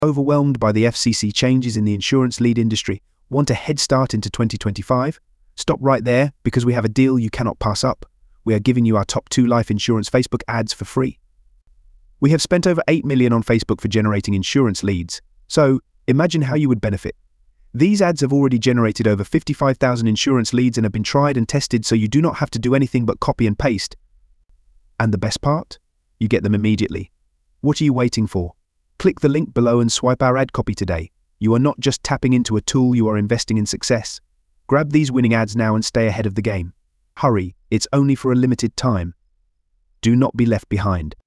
Overwhelmed by the FCC changes in the insurance lead industry? Want a head start into 2025? Stop right there, because we have a deal you cannot pass up. We are giving you our top 2 life insurance Facebook ads for free. We have spent over $8 million on Facebook for generating insurance leads, so imagine how you would benefit. These ads have already generated over 55,000 insurance leads and have been tried and tested, so you do not have to do anything but copy and paste. And the best part? You get them immediately. What are you waiting for? Click the link below and swipe our ad copy today. You are not just tapping into a tool, you are investing in success. Grab these winning ads now and stay ahead of the game. Hurry, it's only for a limited time. Do not be left behind.